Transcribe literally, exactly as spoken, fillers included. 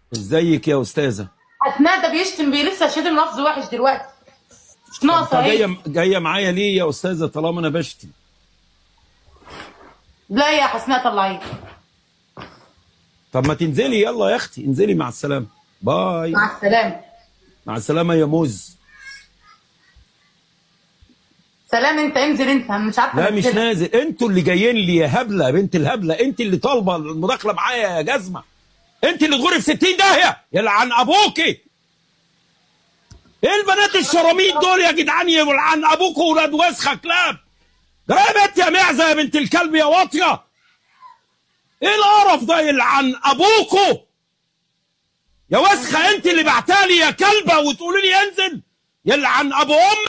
ازيك يا استاذه؟ حسناء ده بيشتم بيه لسه شاتم لفظ وحش دلوقتي. مش انت ناقصه اهي. جايه جايه معايا ليه يا استاذه طالما انا بشتم؟ لا يا حسناء طلعيه. طب ما تنزلي يلا يا اختي، انزلي، مع السلامه، باي. مع السلامه. مع السلامه يا موز. سلام، انت انزل، انت انا مش عارفه لا مش انزلك. نازل، انتوا اللي جايين لي يا هبله يا بنت الهبله، انت اللي طالبه المداخله معايا يا جزمه، انت اللي تغوري في ستين داهيه يلعن ابوكي. ايه البنات الشراميط دول يا جدعان، يلعن ابوكوا ولاد وسخه كلاب. ده يا بنت يا معزه يا بنت الكلب يا واطيه. ايه القرف ده، يلعن ابوكوا يا وسخه، انت اللي بعتالي يا كلبه وتقولي لي انزل، يلعن ابو امك.